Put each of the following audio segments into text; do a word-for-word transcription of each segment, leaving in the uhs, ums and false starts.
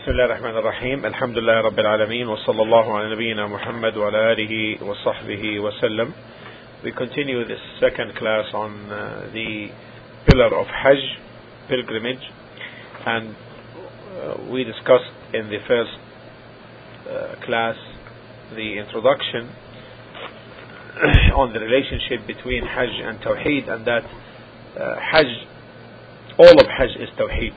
بسم الله الرحمن الرحيم الحمد لله رب العالمين وصلى الله على نبينا محمد وعلى آله وصحبه وسلم. We continue this second class on uh, the pillar of Hajj, pilgrimage, and uh, we discussed in the first uh, class the introduction on the relationship between Hajj and Tawheed, and that uh, Hajj, all of Hajj is Tawheed.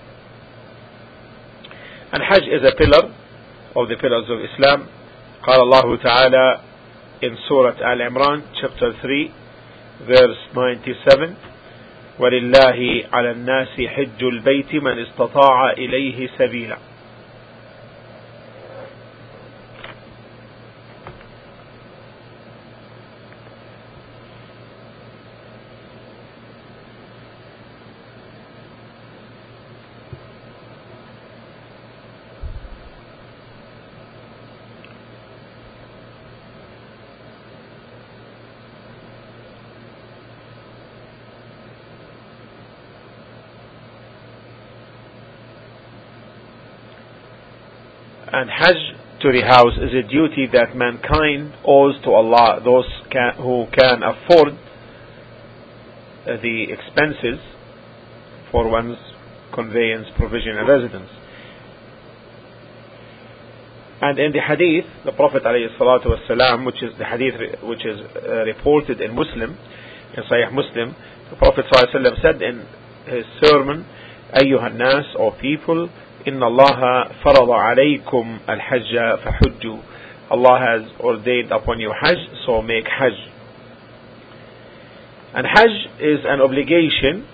And Hajj is a pillar of the pillars of Islam. قال الله تعالى in Surah Al-Imran, chapter three, verse ninety-seven, وَلِلَّهِ عَلَى النَّاسِ حِجُّ الْبَيْتِ مَنِ اسْتَطَاعَ إِلَيْهِ سَبِيلًا. And Hajj to the house is a duty that mankind owes to Allah, those can, who can afford uh, the expenses for one's conveyance, provision and residence. And in the hadith, the Prophet ﷺ, which is the hadith which is uh, reported in Muslim, in Sahih Muslim, the Prophet ﷺ said in his sermon, أيها الناس, or people, إن الله فرض عليكم الحج فحجوا. Allah has ordained upon you Hajj, so make Hajj. And Hajj is an obligation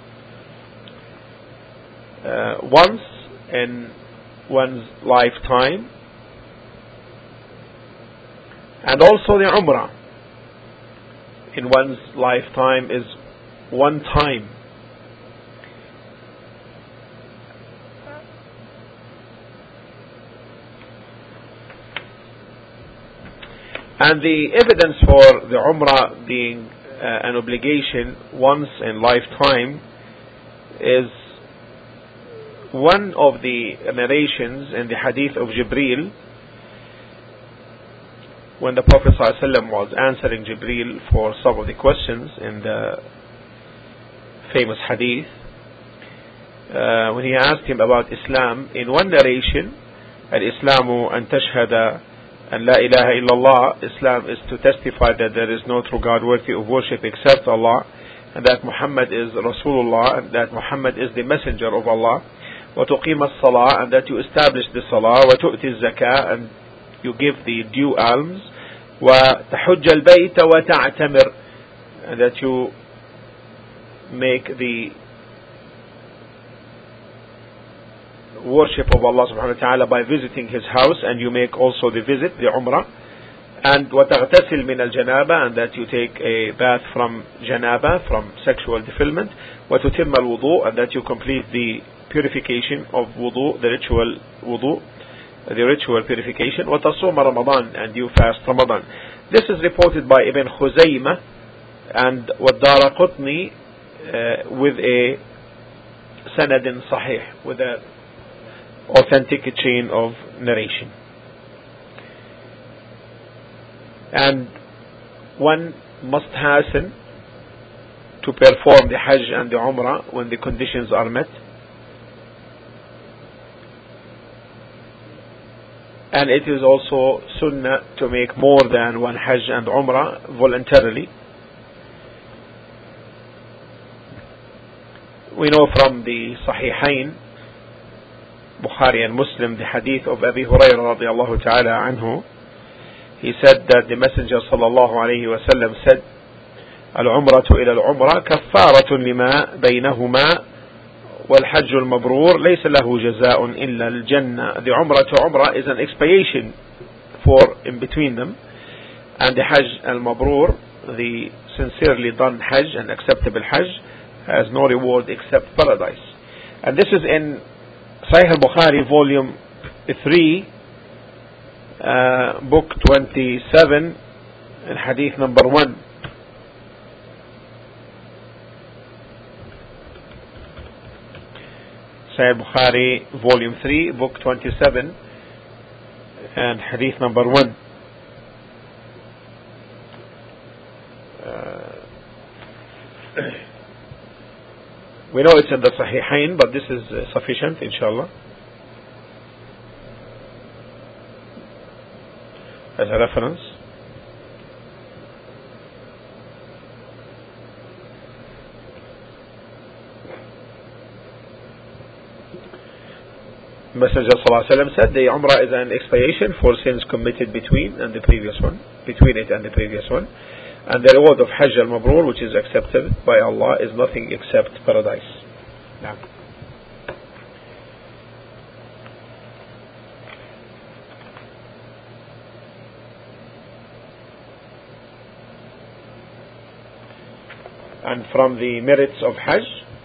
uh, once in one's lifetime, and also the Umrah in one's lifetime is one time. And the evidence for the Umrah being uh, an obligation once in lifetime is one of the narrations in the hadith of Jibreel, when the Prophet ﷺ was answering Jibreel for some of the questions in the famous hadith, uh, when he asked him about Islam, in one narration, Al-Islamu an tashhada and La ilaha illallah, Islam is to testify that there is no true God worthy of worship except Allah, and that Muhammad is Rasulullah, and that Muhammad is the messenger of Allah, وَتُقِيمَ الصَّلَاةِ, and that you establish the salah, وَتُؤْتِ الزَّكَاةِ, and you give the due alms, وَتَحُجَّ الْبَيْتَ وَتَعْتَمِرْ, and that you make the worship of Allah subhanahu wa ta'ala by visiting His house, and you make also the visit, the Umrah, and وَتَغْتَسِلْ مِنَ الْجَنَابَةِ, and that you take a bath from janaba, from sexual defilement, وَتُتِمَّ الْوُضُوء, and that you complete the purification of wudu, the ritual wudu, the ritual purification, وَتَصُومَ Ramadan, and you fast Ramadan. This is reported by Ibn Khuzaymah and وَالدَّارَقُطْنِي uh, with a sanadin sahih, with a authentic chain of narration. And one must hasten to perform the Hajj and the Umrah when the conditions are met. And it is also sunnah to make more than one Hajj and Umrah voluntarily. We know from the Sahihain, Bukhari and Muslim, the hadith of Abi Hurairah radiallahu ta'ala anhu. He said that the Messenger sallallahu alayhi wa sallam said, العمرة إلى العمرة كفارة لما بينهما والحج المبرور ليس له جزاء إلا الجنة. The Umrah to Umrah is an expiation for in between them, and the Hajj al-Mabrur, the sincerely done Hajj and acceptable Hajj, has no reward except paradise. And this is in Sahih al-Bukhari, volume three, uh, book twenty-seven, and hadith number one. Sahih Bukhari, volume three, book twenty-seven, and hadith number one. Uh, we know it's in the Sahihain, but this is uh, sufficient, inshallah, as a reference. Messenger sallallahu alaihi wasallam said the Umrah is an expiation for sins committed between and the previous one, between it and the previous one, and the reward of Hajj al-Mabrur, which is accepted by Allah, is nothing except paradise. Yeah. And from the merits of Hajj,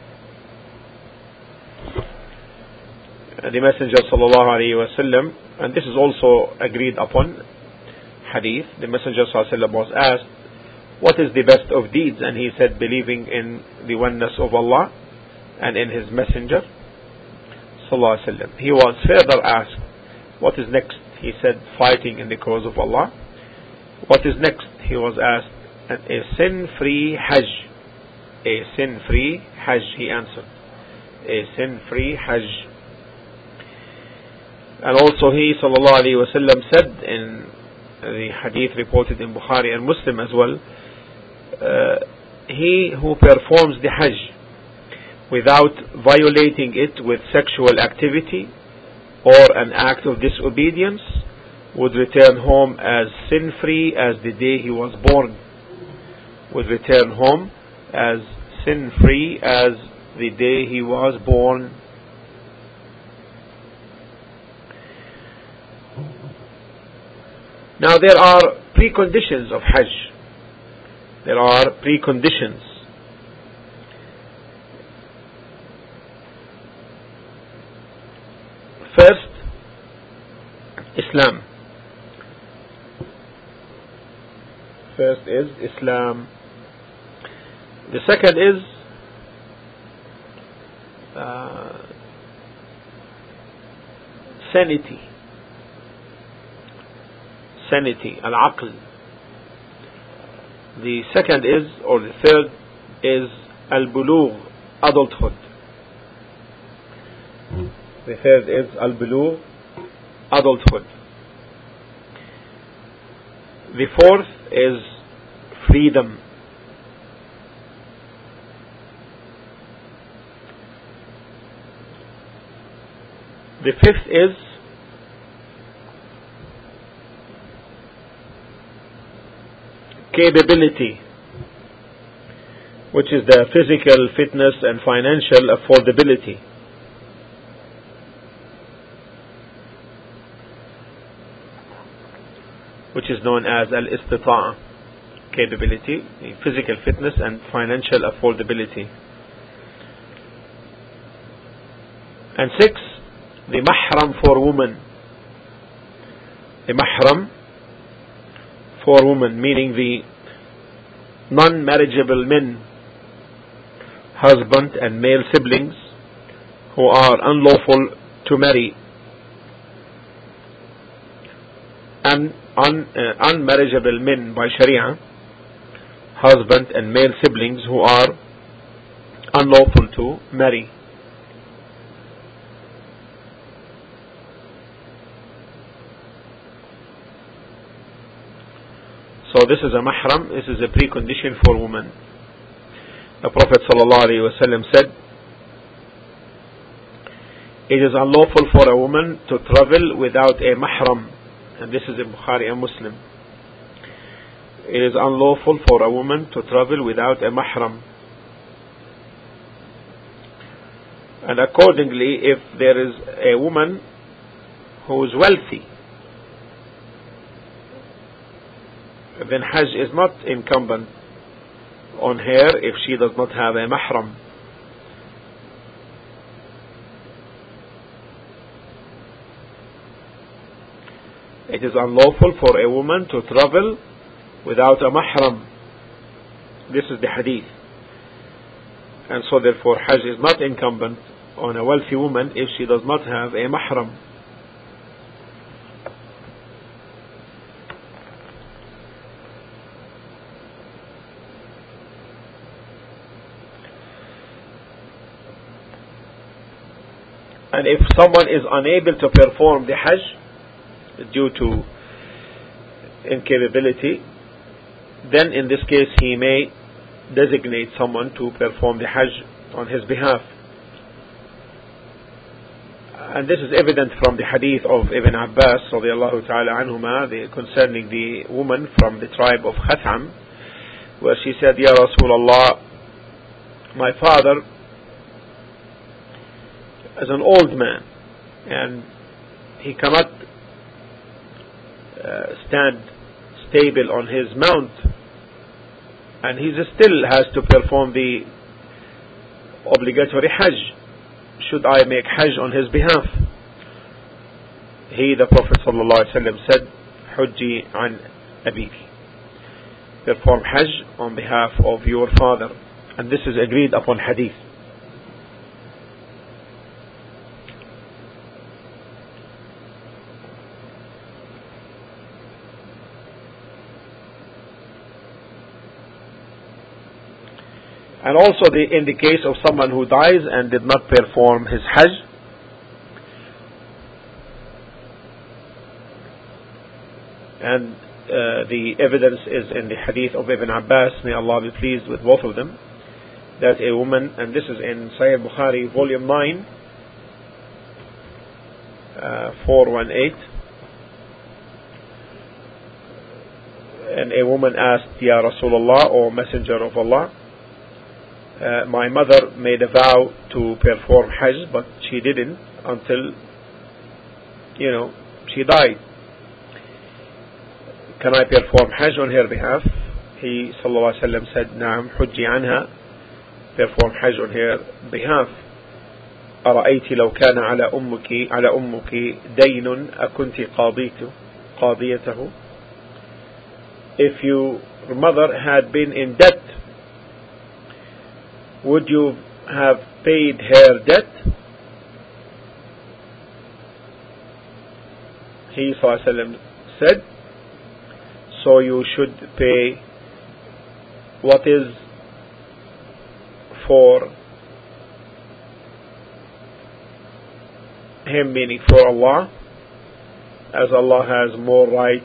the Messenger sallallahu alaihi wasallam, and this is also agreed upon hadith, the Messenger sallallahu alaihi wasallam was asked, what is the best of deeds? And he said, believing in the oneness of Allah and in His Messenger sallallahu alaihi wasallam. He was further asked, what is next? He said, fighting in the cause of Allah. What is next? He was asked, a sin-free Hajj. A sin-free Hajj, he answered. A sin-free Hajj. And also he sallallahu alaihi wasallam said in the hadith reported in Bukhari and Muslim as well, uh, he who performs the Hajj without violating it with sexual activity or an act of disobedience would return home as sin-free as the day he was born. Would return home as sin-free as the day he was born. Now there are preconditions of Hajj. There are preconditions. First, Islam. First is Islam. The second is uh, sanity. Sanity, al-aql. The second is, or the third is al-bulugh, adulthood. The third is al-bulugh, adulthood. The fourth is freedom. The fifth is capability, which is the physical fitness and financial affordability. Which is known as al-istita'a, capability, physical fitness and financial affordability. And six, the mahram for women. The mahram for women, meaning the non-marriageable men, husband and male siblings who are unlawful to marry, and un, uh, unmarriageable men by Sharia, husband and male siblings who are unlawful to marry. So this is a mahram, this is a precondition for women. The Prophet ﷺ said, it is unlawful for a woman to travel without a mahram. And this is in Bukhari and Muslim. It is unlawful for a woman to travel without a mahram. And accordingly, if there is a woman who is wealthy, then Hajj is not incumbent on her if she does not have a mahram. It is unlawful for a woman to travel without a mahram. This is the hadith. And so therefore Hajj is not incumbent on a wealthy woman if she does not have a mahram. And if someone is unable to perform the Hajj due to incapability, then in this case he may designate someone to perform the Hajj on his behalf. And this is evident from the hadith of Ibn Abbas radiallahu ta'ala anhuma, the, concerning the woman from the tribe of Khatham, where she said, Ya Rasulullah, my father is an old man and he cannot uh, stand stable on his mount, and he still has to perform the obligatory Hajj. Should I make Hajj on his behalf? He, the Prophet ﷺ, said, Hujji an abiki, perform Hajj on behalf of your father. And this is agreed upon hadith. And also the, in the case of someone who dies and did not perform his Hajj, and uh, the evidence is in the hadith of Ibn Abbas, may Allah be pleased with both of them, that a woman, and this is in Sahih Bukhari, volume nine, uh, four one eight, and a woman asked, Ya Rasulullah, or Messenger of Allah, Uh, my mother made a vow to perform Hajj, but she didn't until, you know, she died. Can I perform Hajj on her behalf? He, sallallahu alaihi wasallam, said, Naam, hujji anha, perform Hajj on her behalf. أرأيت لو كان على أمك على أمك دين أكنت قاضيته قاضيته. If your mother had been in debt, would you have paid her debt? He ﷺ said, so you should pay what is for him, meaning for Allah, as Allah has more right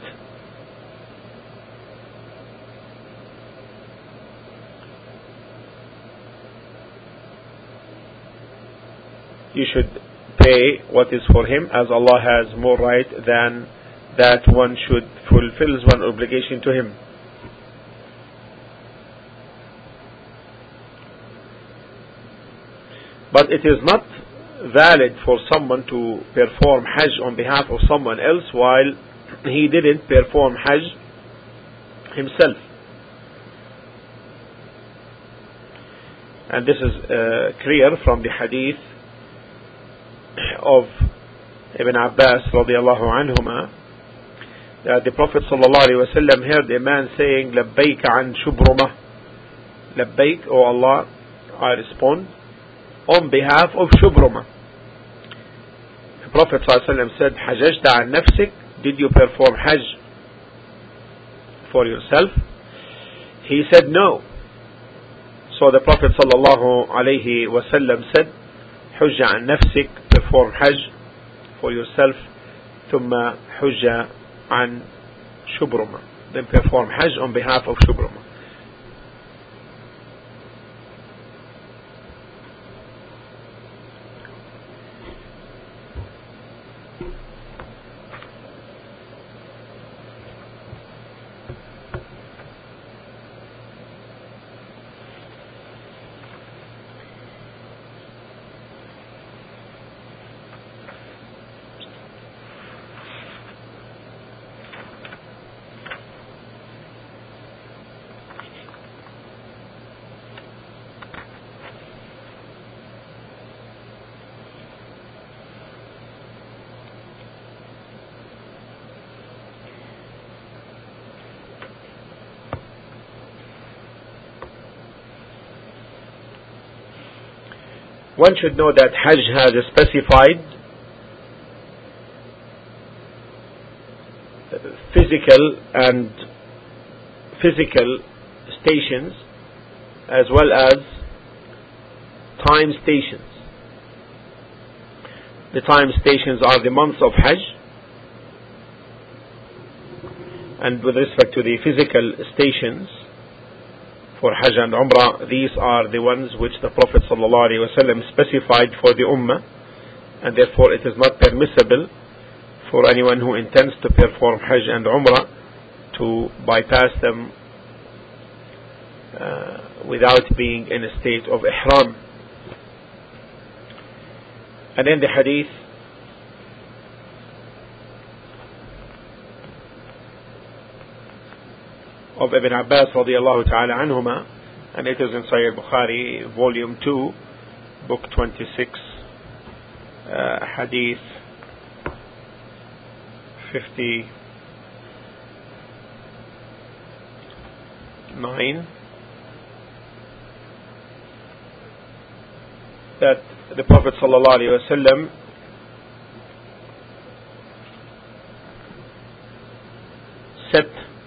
you should pay what is for him, as Allah has more right than that one should fulfill one's obligation to him. But it is not valid for someone to perform Hajj on behalf of someone else while he didn't perform Hajj himself. And this is uh, clear from the hadith of Ibn Abbas radiallahu anhuma, that the Prophet sallallahu alaihi wasallam heard a man saying, Labbaik an Shubrumah, Labbaik, O Allah, I respond on behalf of Shubrumah. The Prophet sallallahu alaihi wasallam said, Hajjajta an nafsik, did you perform Hajj for yourself? He said no. So the Prophet sallallahu alaihi wasallam said, Hujja an nafsik, perform Hajj for yourself, thumma hujja an Shubrumah, then perform Hajj on behalf of Shubrumah. one should know that Hajj has a specified physical and physical stations as well as time stations. The time stations are the months of Hajj, and with respect to the physical stations for Hajj and Umrah, these are the ones which the Prophet ﷺ specified for the Ummah, and therefore it is not permissible for anyone who intends to perform Hajj and Umrah to bypass them uh, without being in a state of Ihram. And in the hadith of Ibn Abbas radiyallahu ta'ala anhuma, and it is in Sahih Bukhari, volume two, book twenty-six, uh, hadith fifty-nine, that the Prophet sallallahu alaihi wasallam set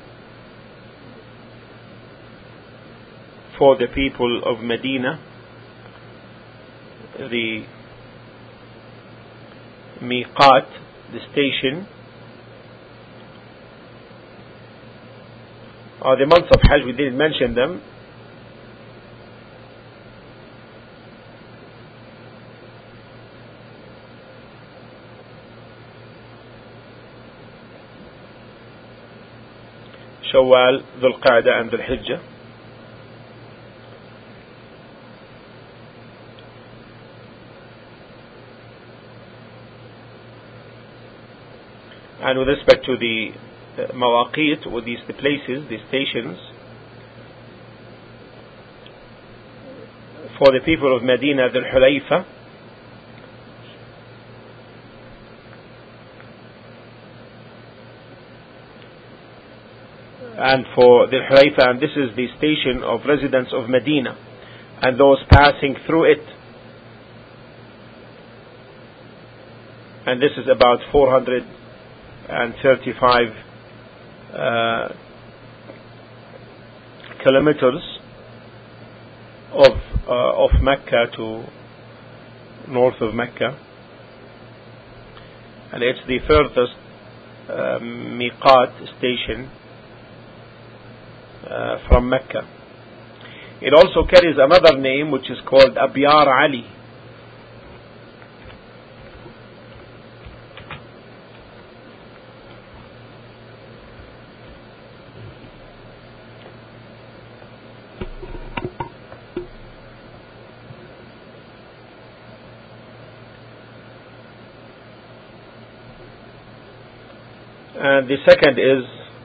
for the people of Medina the miqat, the station, or the months of Hajj. We didn't mention them. Shawwal, Dhul Qa'dah and Dhul Hijjah. And with respect to the uh, mawaqit, with these the places, the stations, for the people of Medina, Dhul Hulayfa, and for Dhul Hulayfa, and this is the station of residents of Medina and those passing through it, and this is about four hundred thirty-five uh, kilometers of uh, of Mecca to north of Mecca, and it's the furthest uh, miqat station uh, from Mecca. It also carries another name which is called Abyar Ali. And the second is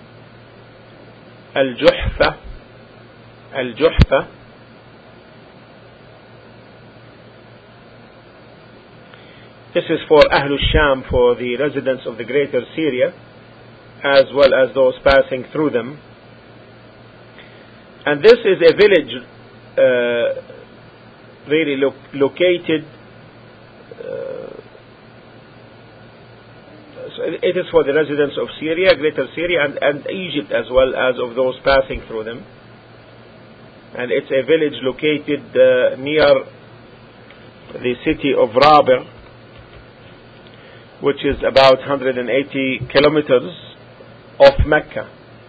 Al-Juhfa. Al-Juhfa. This is for Ahlul Sham, for the residents of the greater Syria, as well as those passing through them. And this is a village uh, really lo- located uh, it is for the residents of Syria, Greater Syria, and, and Egypt, as well as of those passing through them. And it's a village located uh, near the city of Rabigh, which is about one hundred eighty kilometers off Mecca.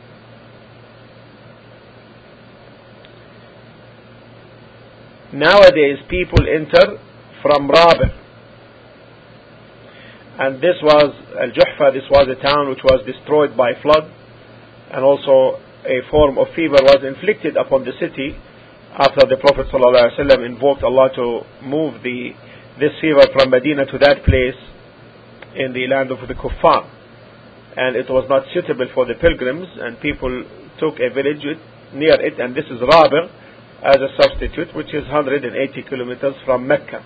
Nowadays, people enter from Rabigh. And this was Al-Juhfa, this was a town which was destroyed by flood, and also a form of fever was inflicted upon the city after the Prophet ﷺ invoked Allah to move the this fever from Medina to that place in the land of the Kuffar. And it was not suitable for the pilgrims, and people took a village near it, and this is Rabigh as a substitute, which is one hundred eighty kilometers from Mecca.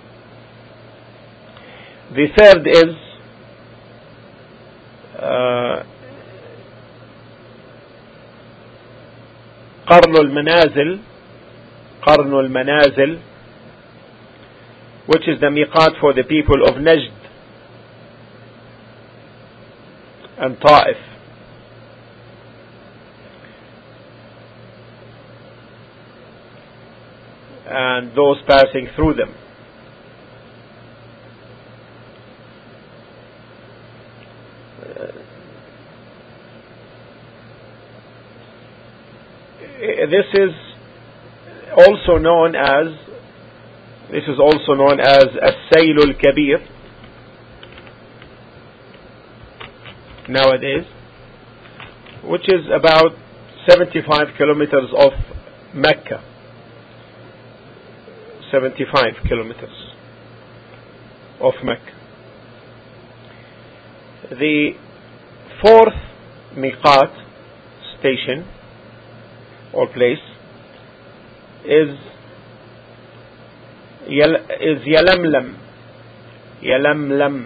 The third is Uh, Qarn al-Manazil, Qarn al-Manazil, which is the miqat for the people of Najd and Ta'if. And those passing through them. Uh, this is also known as this is also known as As-Sayl al-Kabir nowadays, which is about seventy-five kilometers of Mecca. seventy-five kilometers of Mecca. The fourth miqat station or place is Yal is Yalamlam. Yalamlam,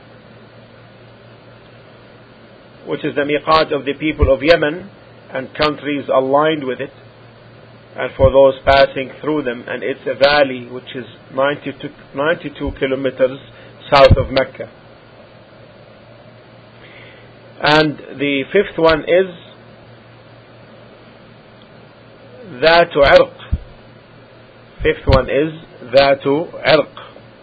which is the miqat of the people of Yemen and countries aligned with it, and for those passing through them, and it's a valley which is ninety-two, ninety-two kilometers south of Mecca. And the fifth one is Dhatu Irq. Fifth one is Dhatu Irq,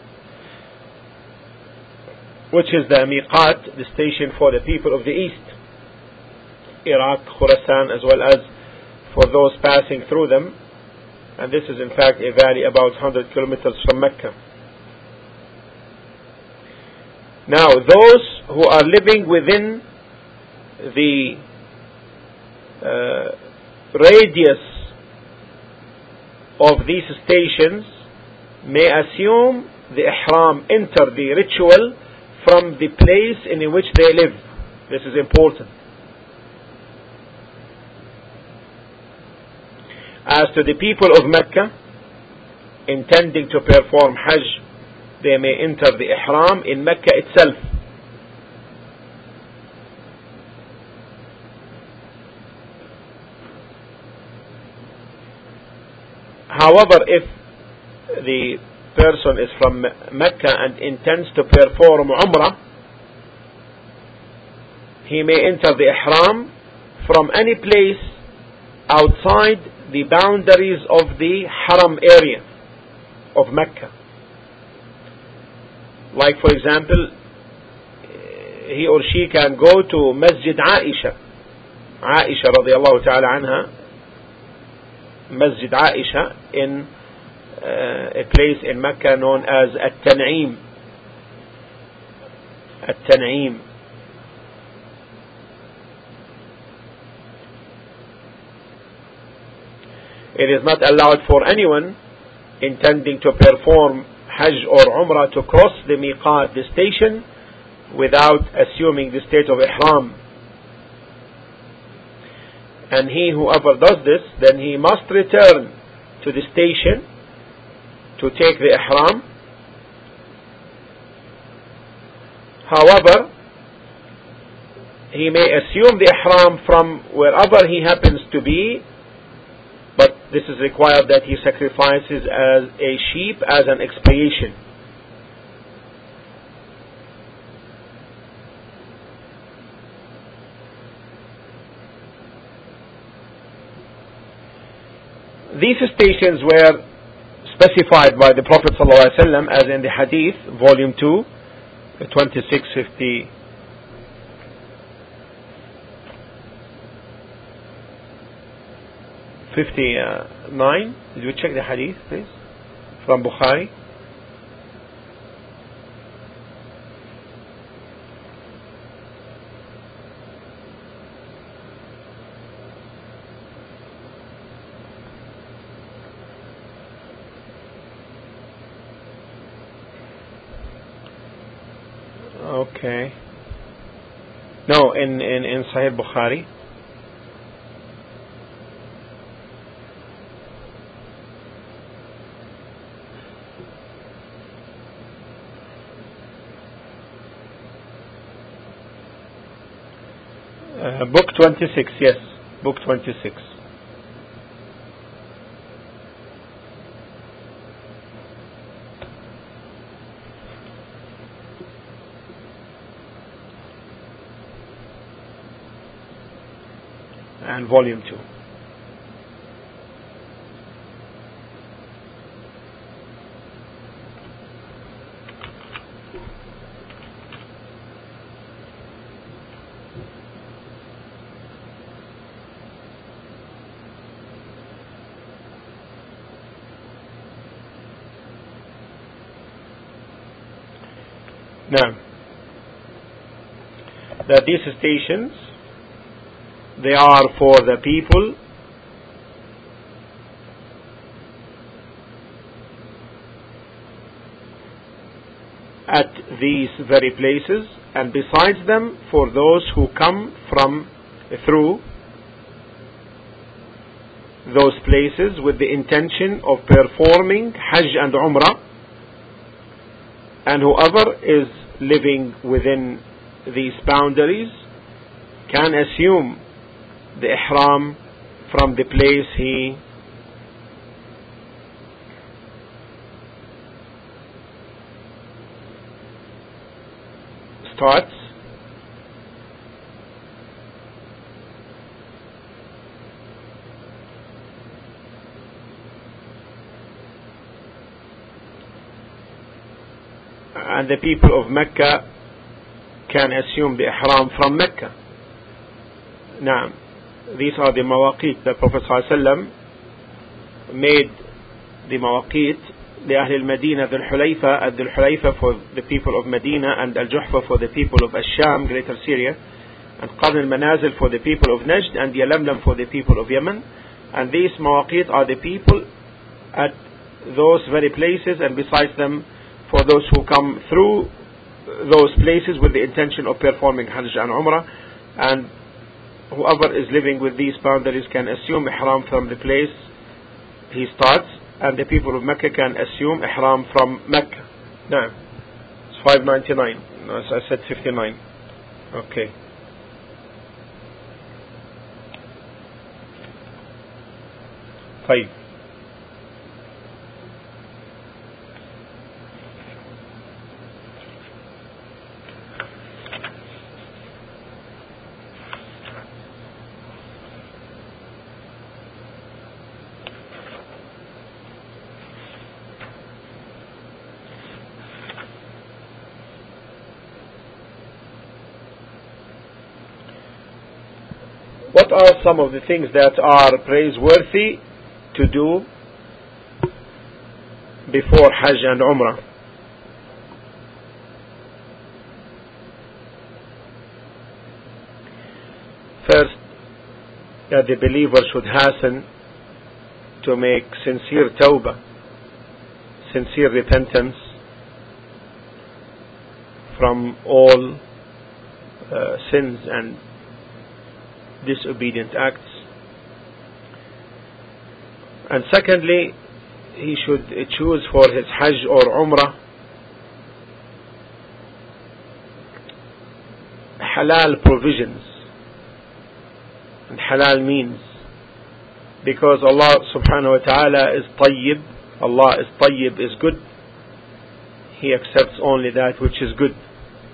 which is the miqat, the station for the people of the east, Iraq, Khurasan, as well as for those passing through them. And this is in fact a valley about one hundred kilometers from Mecca. Now those who are living within the uh, radius of these stations may assume the ihram, enter the ritual from the place in which they live. This is important. As to the people of Mecca intending to perform Hajj, they may enter the ihram in Mecca itself. However, if the person is from Mecca and intends to perform Umrah, he may enter the ihram from any place outside the boundaries of the Haram area of Mecca. Like for example, he or she can go to Masjid Aisha. Aisha radiallahu ta'ala anha, Masjid Aisha in uh, a place in Mecca known as At-Tan'im. At-Tan'im. It is not allowed for anyone intending to perform Hajj or Umrah to cross the miqat, the station, without assuming the state of ihram. And he, whoever does this, then he must return to the station to take the ihram. However, he may assume the ihram from wherever he happens to be, but this is required that he sacrifices as a sheep as an expiation. These stations were specified by the Prophet ﷺ as in the Hadith, volume two, twenty-six fifty. fifty-nine. Did you check the Hadith, please? From Bukhari. Okay. No, in, in, in Sahih Bukhari. Uh, book twenty-six, yes. Book twenty-six. and volume two. Now, that these stations, they are for the people at these very places, and besides them for those who come from through those places with the intention of performing Hajj and Umrah, and whoever is living within these boundaries can assume the ihram from the place he starts, and the people of Mecca can assume the ihram from Mecca. Now, these are the mawaqit. The Prophet ﷺ made the mawaqit لأهل المدينة ذو الحليفة at ذو الحليفة for the people of Medina, and Al-Juhfa for the people of Ash-Sham, Greater Syria, and Qarn al-Manazil for the people of Najd, and Yalamlam for the people of Yemen. And these mawaqit are the people at those very places, and besides them for those who come through those places with the intention of performing Hajj and Umrah. And whoever is living with these boundaries can assume ihram from the place he starts, and the people of Mecca can assume ihram from Mecca. Now, it's five ninety-nine. As I said, fifty-nine. Okay. طيب. What are some of the things that are praiseworthy to do before Hajj and Umrah? First, that the believer should hasten to make sincere tawbah, sincere repentance from all uh, sins and disobedient acts. And secondly, he should choose for his Hajj or Umrah halal provisions and halal means, because Allah subhanahu wa ta'ala is tayyib. Allah is tayyib, is good. He accepts only that which is good.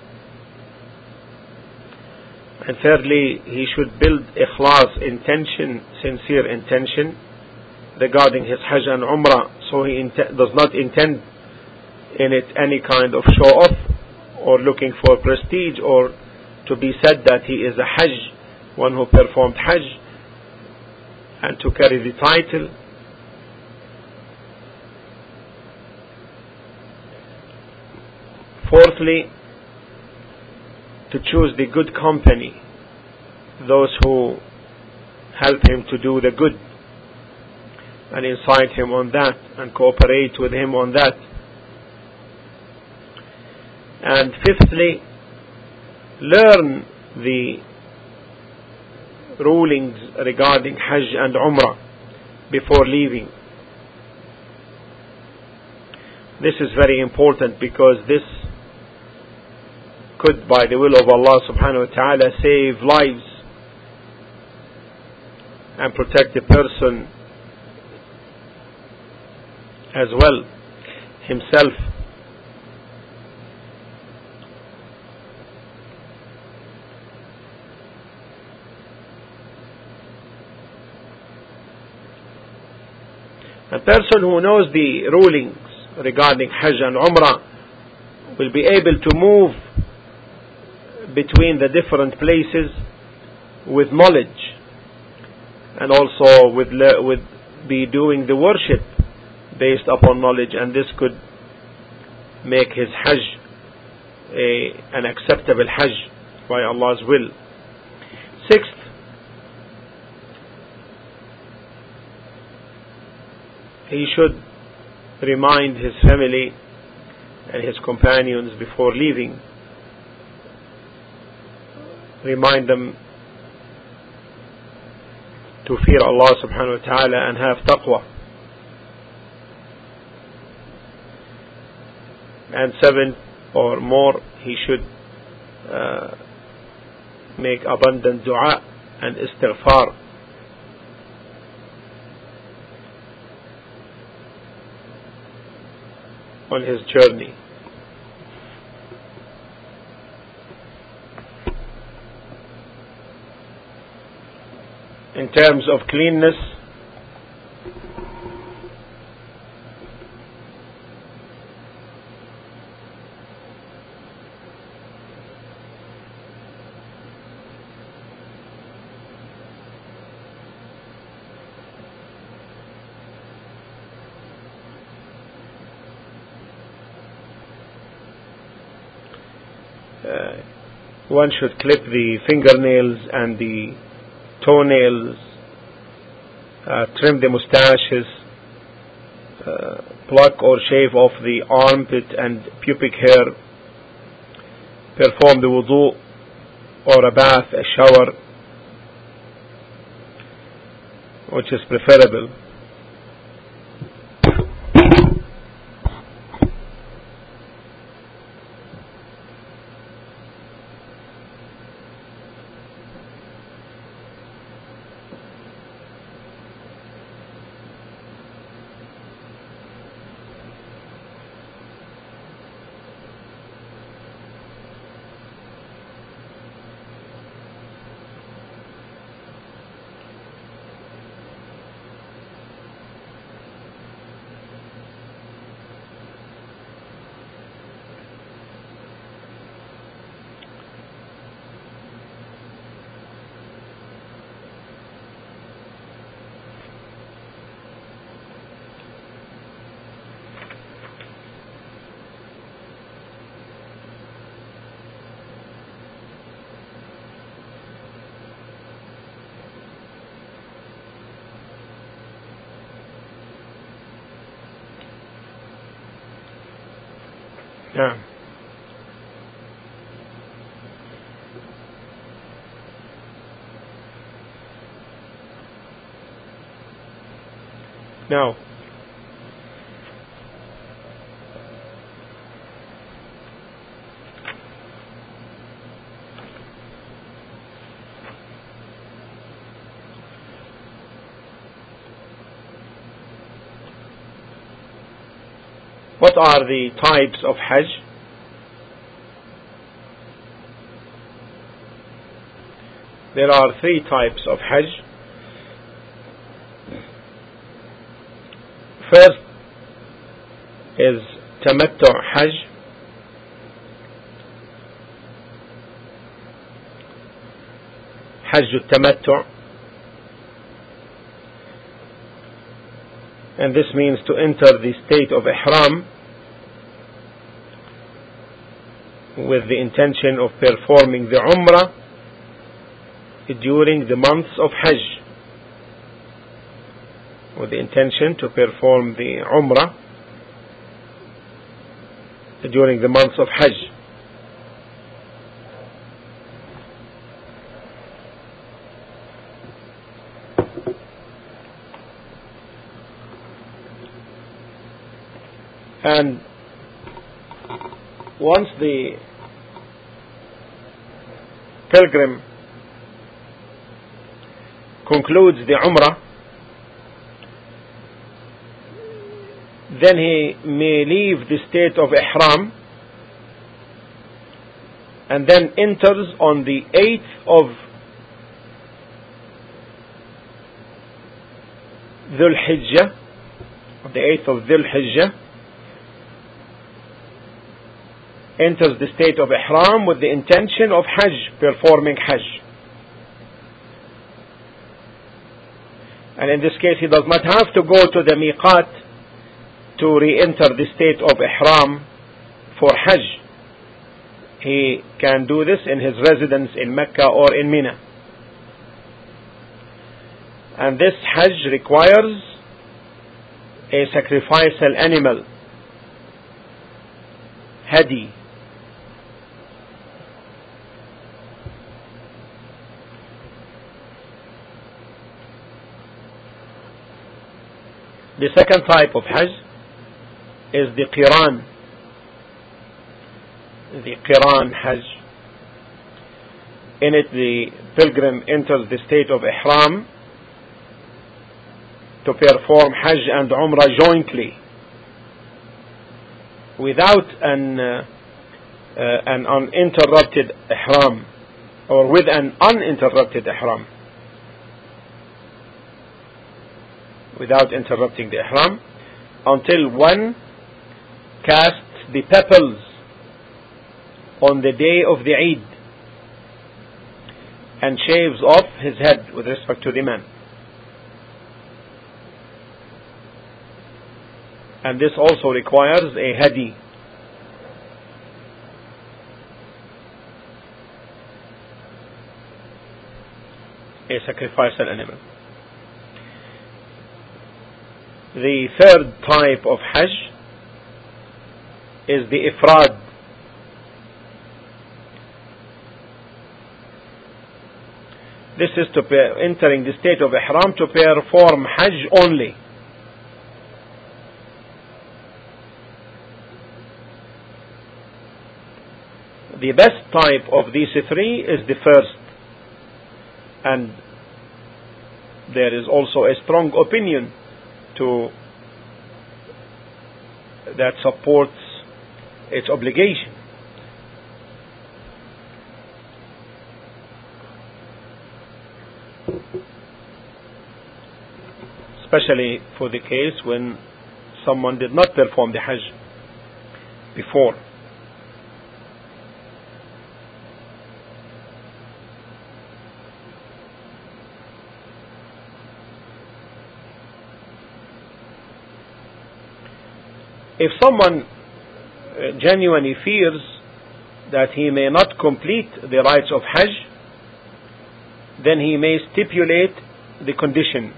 And thirdly, he should build ikhlas, intention, sincere intention regarding his Hajj and Umrah, so he int- does not intend in it any kind of show off or looking for prestige or to be said that he is a Hajj, one who performed Hajj, and to carry the title. Fourthly, to choose the good company, those who help him to do the good and incite him on that and cooperate with him on that. And fifthly, learn the rulings regarding Hajj and Umrah before leaving. This is very important, because this could, by the will of Allah subhanahu wa ta'ala, save lives and protect the person as well, himself. A person who knows the rulings regarding Hajj and Umrah will be able to move between the different places with knowledge, and also with with be doing the worship based upon knowledge, and this could make his Hajj a, an acceptable Hajj by Allah's will. Sixth, he should remind his family and his companions before leaving. Remind them to fear Allah subhanahu wa ta'ala and have taqwa. And seven or more, he should uh, make abundant dua and istighfar. On his journey. In terms of cleanness, Uh, one should clip the fingernails and the toenails, uh, trim the mustaches, uh, pluck or shave off the armpit and pubic hair, perform the wudu or a bath, a shower, which is preferable. Yeah. Now, what are the types of Hajj? There are three types of Hajj. First is Tamattu Hajj. Hajj al-Tamattu. And this means to enter the state of Ihram with the intention of performing the Umrah during the months of Hajj. With the intention to perform the Umrah during the months of Hajj. And once the pilgrim concludes the Umrah, then he may leave the state of Ihram and then enters on the eighth of Dhul Hijjah the eighth of Dhul Hijjah, enters the state of Ihram with the intention of Hajj, performing Hajj. And in this case, he does not have to go to the miqat to re-enter the state of Ihram for Hajj. He can do this in his residence in Mecca or in Mina. And this Hajj requires a sacrificial animal, hadi. The second type of Hajj is the Qiran. The Qiran Hajj. In it, the pilgrim enters the state of Ihram to perform Hajj and Umrah jointly, without an uh, uh, an uninterrupted Ihram, or with an uninterrupted Ihram, without interrupting the Ihram, until one casts the pebbles on the day of the Eid and shaves off his head with respect to the man. And this also requires a hadi. A sacrificial animal. The third type of Hajj is the Ifrad. This is to per- entering the state of Ihram to perform Hajj only. The best type of these three is the first, and there is also a strong opinion to that supports its obligation. Especially for the case when someone did not perform the Hajj before. If someone genuinely fears that he may not complete the rites of Hajj, then he may stipulate the condition.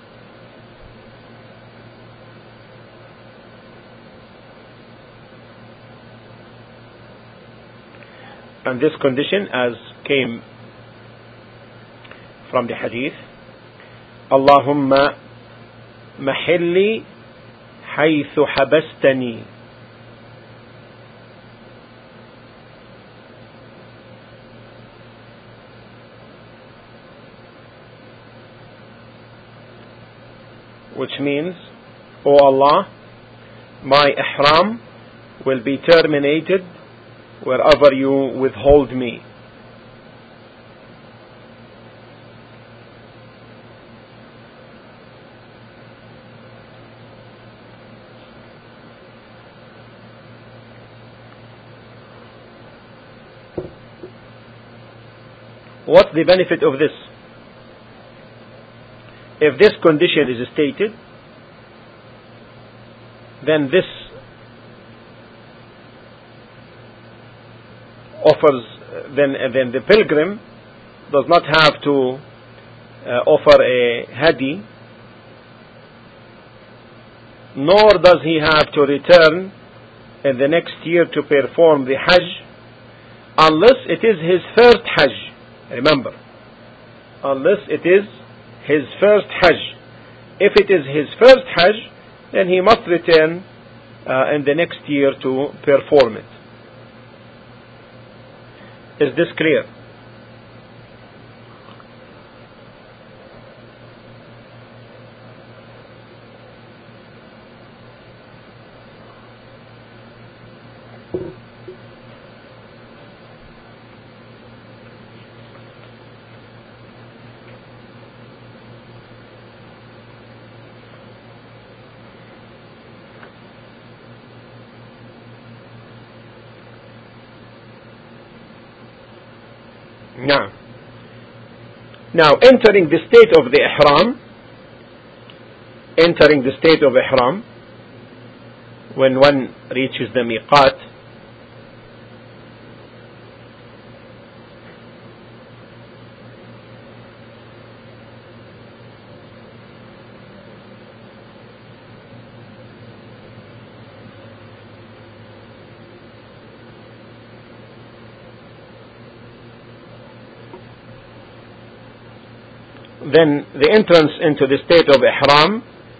And this condition, as came from the hadith, Allahumma mahilli حيث حبستني. Which means, O Allah, my ihram will be terminated wherever you withhold me. What's the benefit of this? If this condition is stated, then this offers, then, then the pilgrim does not have to uh, offer a hadi, nor does he have to return in the next year to perform the Hajj, unless it is his first Hajj. Remember, unless it is his first Hajj. If it is his first Hajj, then he must return uh, in the next year to perform it. Is this clear? Now, now entering the state of the ihram, entering the state of ihram, when one reaches the miqat, then the entrance into the state of ihram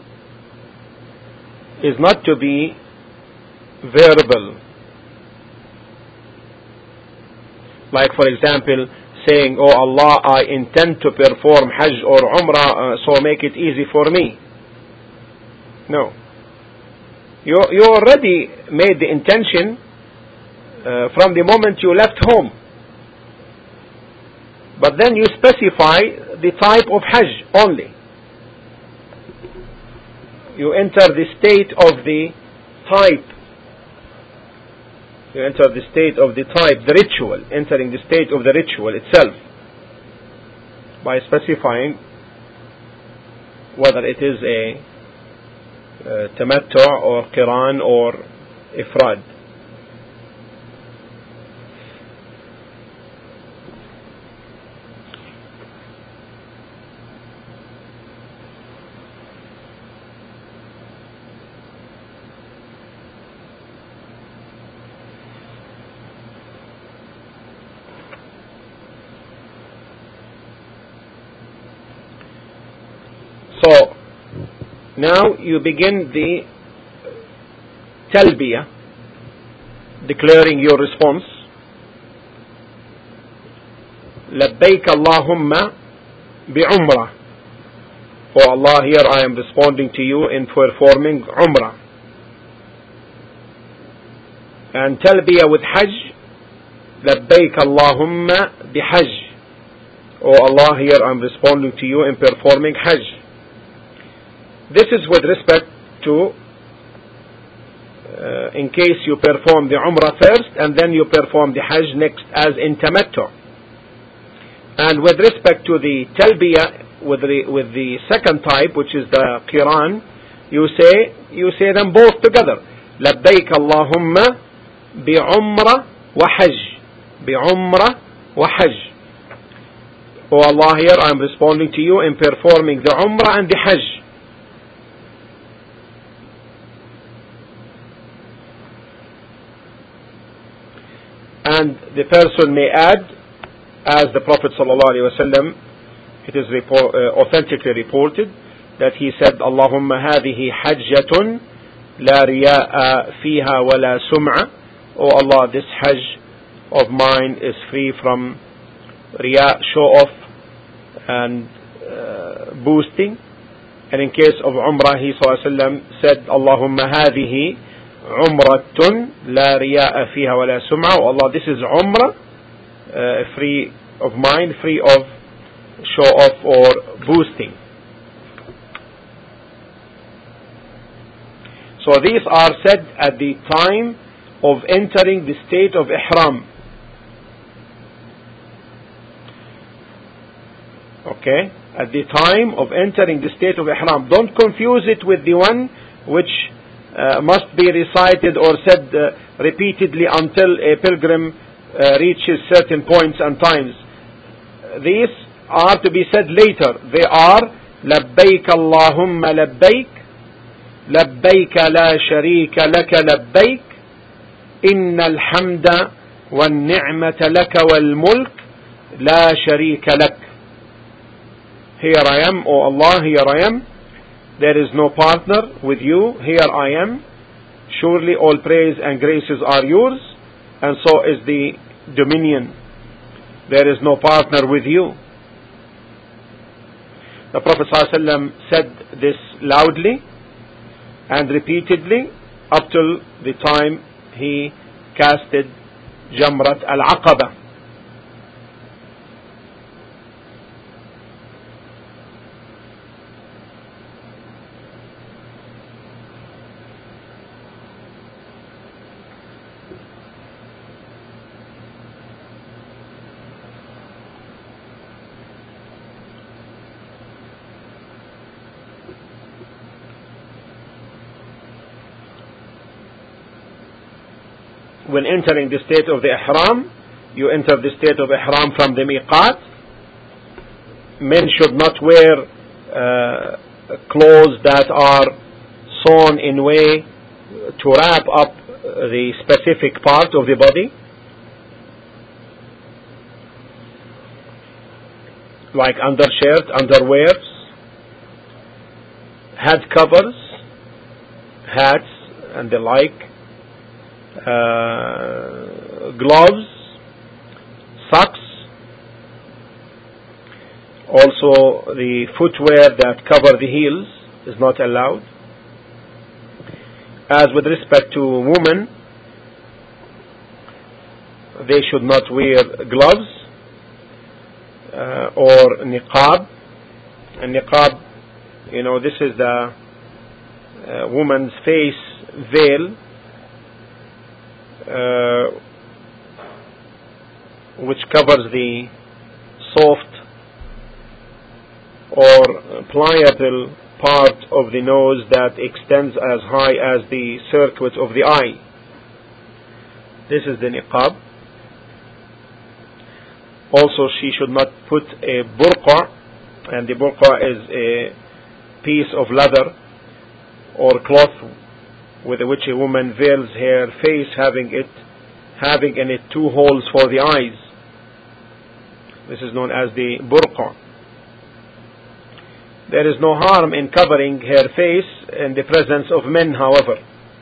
is not to be verbal. Like, for example, saying, "Oh Allah, I intend to perform Hajj or Umrah, uh, so make it easy for me." No. You, you already made the intention uh, from the moment you left home. But then you specify the type of Hajj only. You enter the state of the type. You enter the state of the type, the ritual, entering the state of the ritual itself, by specifying whether it is a uh, tamattu or qiran or ifrad. So, now you begin the talbiyah, declaring your response. Labbaik Allahumma bi'umrah. Oh Allah, here I am responding to you in performing umrah. And talbiyah with hajj. Labbaik Allahumma bihajj. Oh Allah, here I am responding to you in performing hajj. This is with respect to uh, in case you perform the Umrah first and then you perform the Hajj next as in Tamattu. And with respect to the Talbiyah with the, with the second type, which is the Qiran, you say you say them both together. Labbaik Allahumma bi'umrah wa Hajj. Bi'umrah wa Hajj. Oh Allah, here I am responding to you in performing the Umrah and the Hajj. And the person may add, as the Prophet ﷺ, it is report, uh, authentically reported, that he said, Allahumma hadihi hajjatun la riya'a fiha wa la sum'a. Oh Allah, this hajj of mine is free from riya, show off, and uh, boosting. And in case of Umrah, he ﷺ said, Allahumma hadihi Umratun la riya'a fiha wa la sum'a. Oh Allah, this is Umrah, uh, free of mind, free of show off or boosting. So these are said at the time of entering the state of ihram. Okay? At the time of entering the state of ihram. Don't confuse it with the one which Uh, must be recited or said uh, repeatedly until a pilgrim uh, reaches certain points and times. These are to be said later. They are Labbaik Allahumma Labbaik, Labbaik la sharika laka Labbaik, Inna al-hamda wal ni'mata laka wal mulk la sharika lak. Here I am, O Allah, here I am. There is no partner with you. Here I am. Surely all praise and graces are yours, and so is the dominion. There is no partner with you. The Prophet ﷺ said this loudly and repeatedly up till the time he casted Jamrat al-Aqaba. when entering the state of the ihram, you enter the state of ihram from the miqat. Men should not wear uh, clothes that are sewn in way to wrap up the specific part of the body, like undershirt, underwears, head covers, hats and the like, uh, gloves, socks, also the footwear that cover the heels is not allowed. As with respect to women, they should not wear gloves uh, or niqab. And niqab, you know, this is the uh, woman's face veil, uh, which covers the soft or pliable part of the nose that extends as high as the circuit of the eye. This is the niqab. Also, she should not put a burqa, and the burqa is a piece of leather or cloth with which a woman veils her face, having it having in it two holes for the eyes. This is known as the burqa. There is no harm in covering her face in the presence of men, however.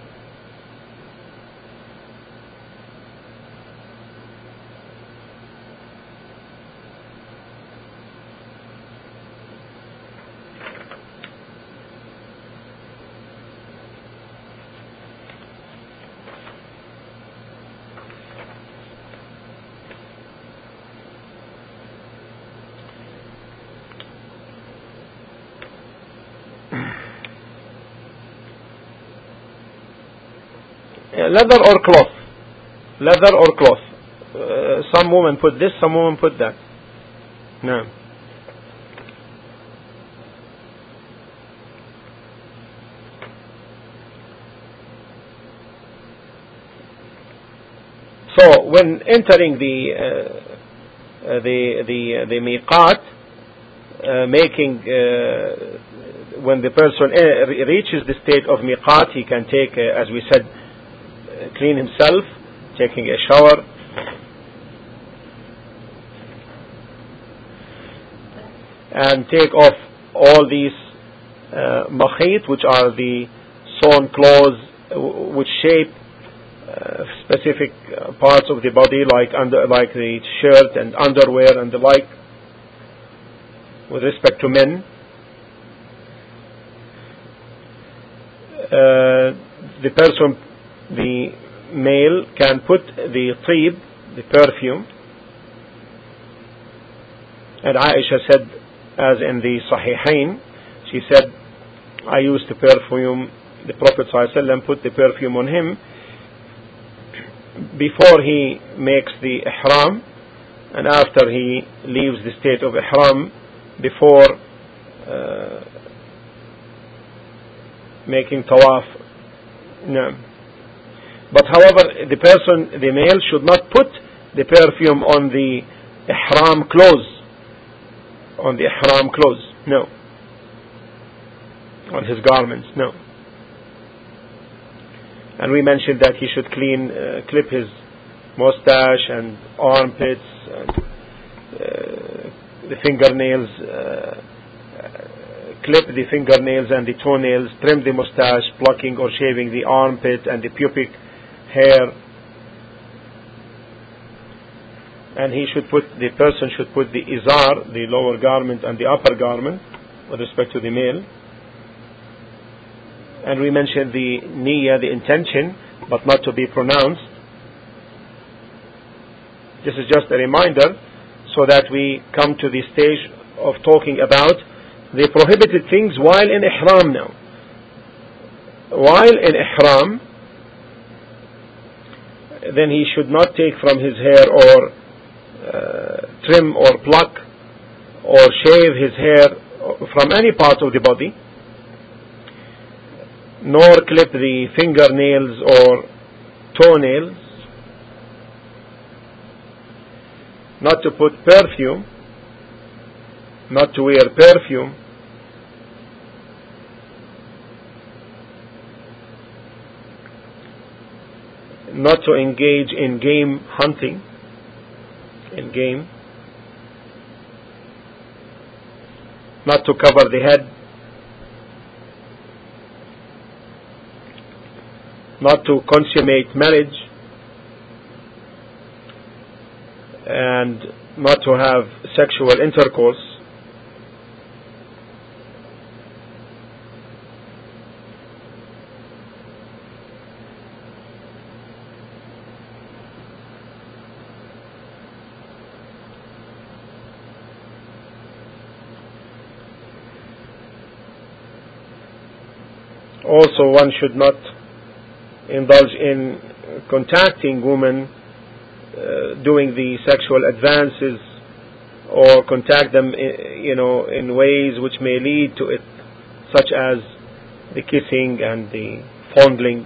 Leather or cloth? Leather or cloth? Uh, some women put this, some women put that. No. So when entering the uh, uh, the the the miqat, uh, making uh, when the person uh, reaches the state of miqat, he can take, uh, as we said, clean himself, taking a shower, and take off all these uh, makhit, which are the sewn clothes which shape uh, specific uh, parts of the body, like under, like the shirt and underwear and the like. With respect to men, uh, the person, the male, can put the tib, the perfume, and Aisha said, as in the Sahihain, she said, I used to perfume, the Prophet ﷺ put the perfume on him before he makes the ihram and after he leaves the state of ihram, before uh, making tawaf. No. But however, the person, the male, should not put the perfume on the ihram clothes. On the ihram clothes, no. On his garments, no. And we mentioned that he should clean, uh, clip his mustache and armpits and uh, the fingernails, uh, clip the fingernails and the toenails, trim the mustache, plucking or shaving the armpit and the pubic hair. And he should put, the person should put the izar, the lower garment, and the upper garment with respect to the male. And we mentioned the niyyah, the intention, but not to be pronounced. This is just a reminder so that we come to the stage of talking about the prohibited things while in ihram now. While in ihram, then he should not take from his hair or uh, trim or pluck or shave his hair from any part of the body, nor clip the fingernails or toenails, not to put perfume, not to wear perfume, not to engage in game hunting, in game, not to cover the head, not to consummate marriage, and not to have sexual intercourse. Also, one should not indulge in contacting women, uh, doing the sexual advances, or contact them, you know, in ways which may lead to it, such as the kissing and the fondling.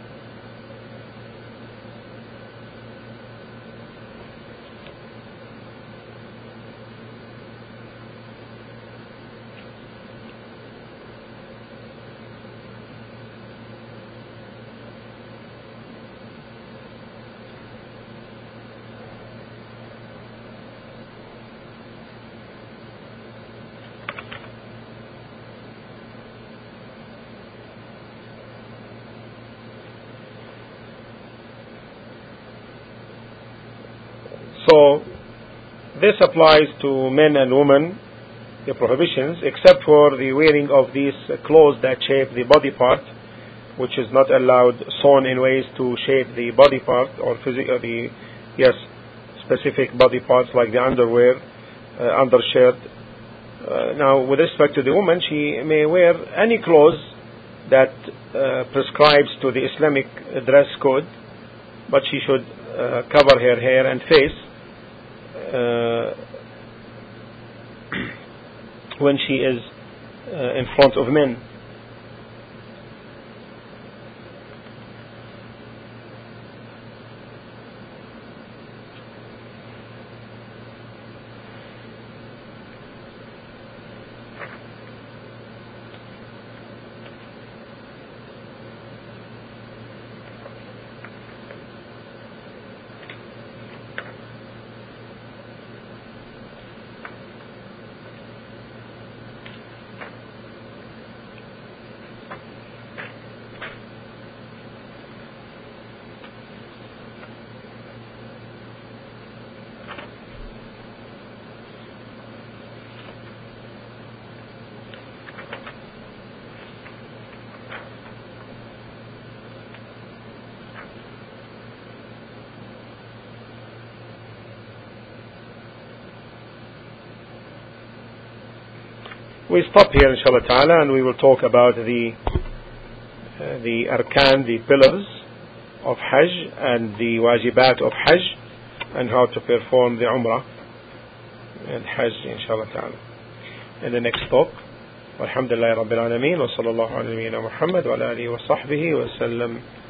So this applies to men and women, the prohibitions, except for the wearing of these clothes that shape the body part, which is not allowed, sewn in ways to shape the body part or physical, the yes, specific body parts like the underwear, uh, undershirt. Uh, now, with respect to the woman, she may wear any clothes that uh, prescribes to the Islamic dress code, but she should uh, cover her hair and face uh, when she is uh, in front of men. We stop here, inshallah ta'ala, and we will talk about the uh, the arkan, the pillars of Hajj, and the wajibat of Hajj, and how to perform the Umrah and Hajj, inshallah ta'ala. In the next talk, walhamdulillahi rabbil alameen, wa sallallahu ala nabiyyina Muhammad wa ala alihi wa sahbihi wa sallam.